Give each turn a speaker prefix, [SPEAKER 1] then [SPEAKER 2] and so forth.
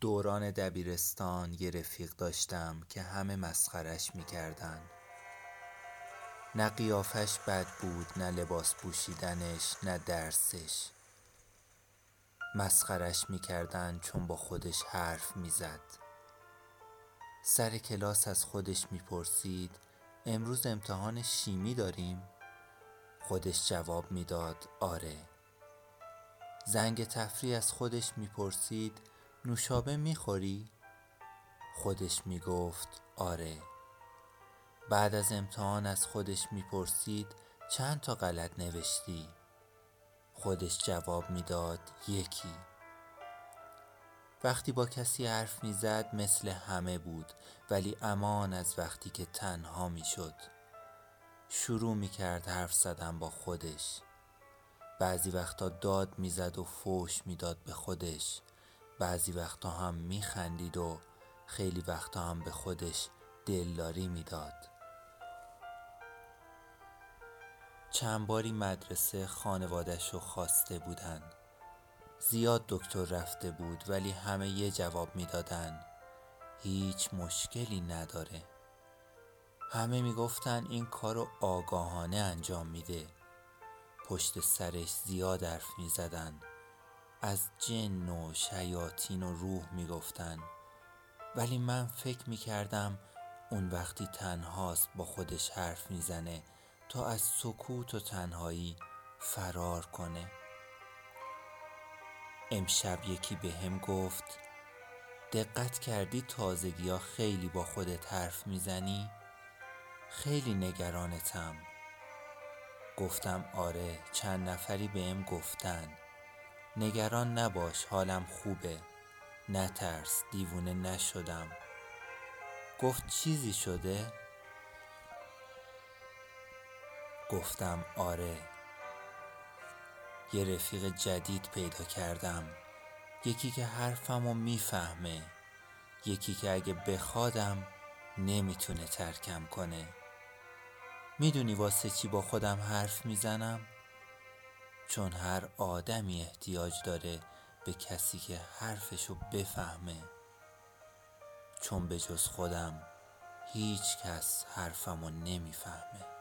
[SPEAKER 1] دوران دبیرستان یه رفیق داشتم که همه مسخرش میکردن. نه قیافش بد بود، نه لباس پوشیدنش، نه درسش. مسخرش میکردن چون با خودش حرف میزد. سر کلاس از خودش میپرسید امروز امتحان شیمی داریم؟ خودش جواب میداد آره. زنگ تفریح از خودش میپرسید نوشابه میخوری؟ خودش میگفت آره. بعد از امتحان از خودش میپرسید چند تا غلط نوشتی؟ خودش جواب میداد یکی. وقتی با کسی حرف میزد مثل همه بود، ولی امان از وقتی که تنها میشد. شروع میکرد حرف زدن با خودش. بعضی وقتا داد میزد و فحش میداد به خودش. بعضی وقتا هم میخندید و خیلی وقتا هم به خودش دلداری میداد. چند باری مدرسه خانواده‌شو خواسته بودن. زیاد دکتر رفته بود ولی همه یه جواب میدادن هیچ مشکلی نداره. همه میگفتن این کارو آگاهانه انجام میده. پشت سرش زیاد حرف میزدن. از جن و شیاطین و روح میگفتن. ولی من فکر میکردم اون وقتی تنهاست با خودش حرف میزنه تا از سکوت و تنهایی فرار کنه. امشب یکی بهم گفت دقت کردی تازگی‌ها خیلی با خودت حرف میزنی؟ خیلی نگرانتم. گفتم آره، چند نفری بهم گفتن. نگران نباش، حالم خوبه. نترس، دیوونه نشدم. گفت چیزی شده؟ گفتم آره. یه رفیق جدید پیدا کردم. یکی که حرفمو میفهمه. یکی که اگه بخوادم نمیتونه ترکم کنه. میدونی واسه چی با خودم حرف میزنم؟ چون هر آدمی احتیاج داره به کسی که حرفشو بفهمه. چون به جز خودم هیچ کس حرفمو نمیفهمه.